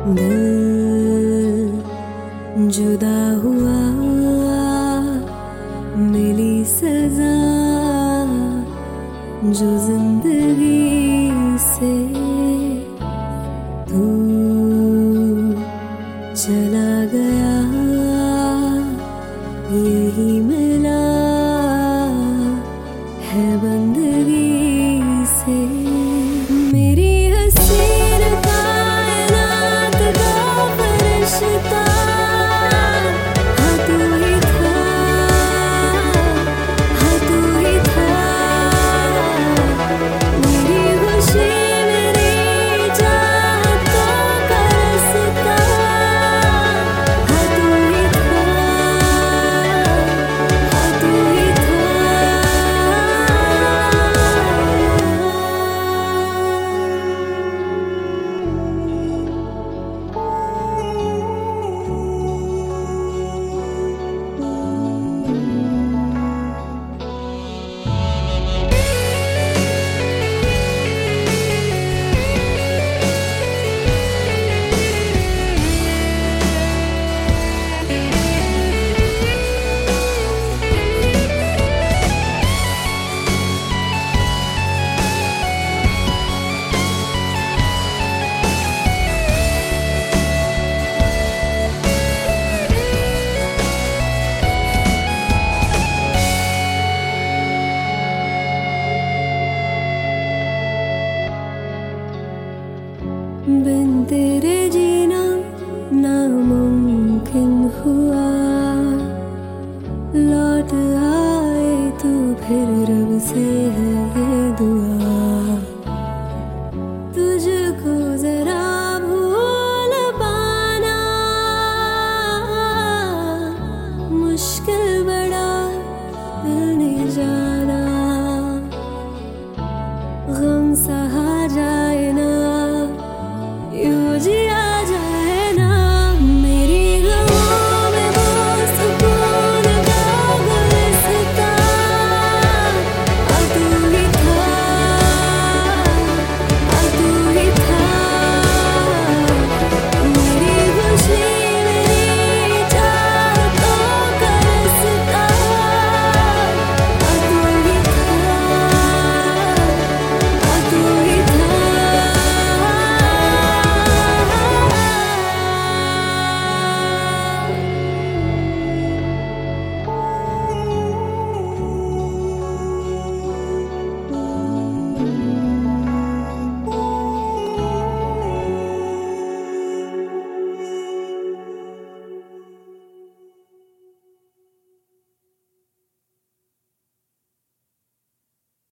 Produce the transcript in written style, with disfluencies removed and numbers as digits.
दिल जुदा हुआ, मिली सजा जो जिंदगी से, तू चला गया यही मिला है बंदगी से। मेरी हसीन कायनात का फरिश्ता हाँ तू ही था, हाँ तू ही था। मेरी खुशी मेरी चाहतों का रास्ता हाँ तू ही था, हाँ तू ही था। बिन तेरे जीना नामुमकिन हुआ, लौट आए तू फिर रब से है